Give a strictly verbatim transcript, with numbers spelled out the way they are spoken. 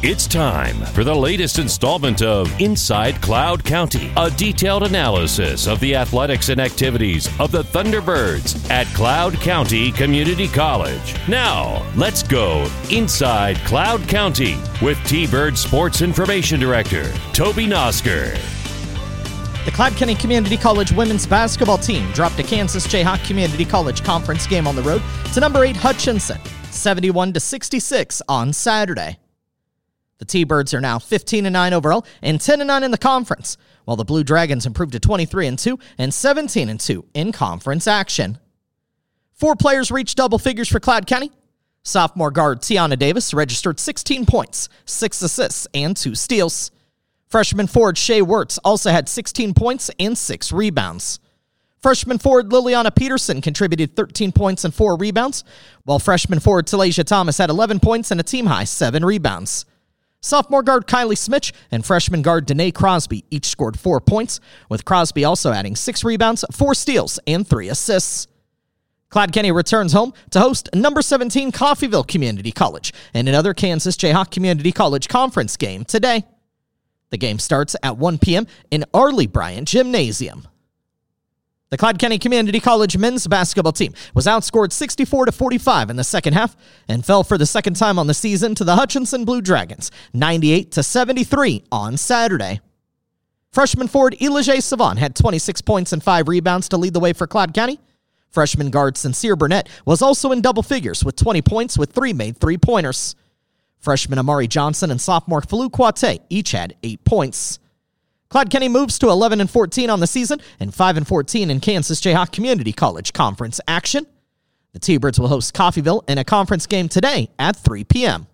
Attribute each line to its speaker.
Speaker 1: It's time for the latest installment of Inside Cloud County, a detailed analysis of the athletics and activities of the Thunderbirds at Cloud County Community College. Now, let's go Inside Cloud County with T-Bird Sports Information Director, Toby Nosker.
Speaker 2: The Cloud County Community College women's basketball team dropped a Kansas Jayhawk Community College conference game on the road to number eight Hutchinson, seventy-one to sixty-six on Saturday. The T-Birds are now fifteen and nine overall and ten and nine in the conference, while the Blue Dragons improved to twenty-three and two and seventeen and two in conference action. Four players reached double figures for Cloud County. Sophomore guard Tiana Davis registered sixteen points, six assists, and two steals. Freshman forward Shea Wirtz also had sixteen points and six rebounds. Freshman forward Liliana Peterson contributed thirteen points and four rebounds, while freshman forward Talasia Thomas had eleven points and a team-high seven rebounds. Sophomore guard Kylie Smith and freshman guard Danae Crosby each scored four points, with Crosby also adding six rebounds, four steals, and three assists. Cloud County returns home to host number seventeen Coffeyville Community College and another Kansas Jayhawk Community College conference game today. The game starts at one p.m. in Arlie Bryant Gymnasium. The Cloud County Community College men's basketball team was outscored sixty-four to forty-five in the second half and fell for the second time on the season to the Hutchinson Blue Dragons, ninety-eight to seventy-three on Saturday. Freshman forward Elijah Savon had twenty-six points and five rebounds to lead the way for Cloud County. Freshman guard Sincere Burnett was also in double figures with twenty points with three made three-pointers. Freshman Amari Johnson and sophomore Falou Kwate each had eight points. Cloud County moves to eleven and fourteen on the season and five and fourteen in Kansas Jayhawk Community College conference action. The T-Birds will host Coffeyville in a conference game today at three p.m.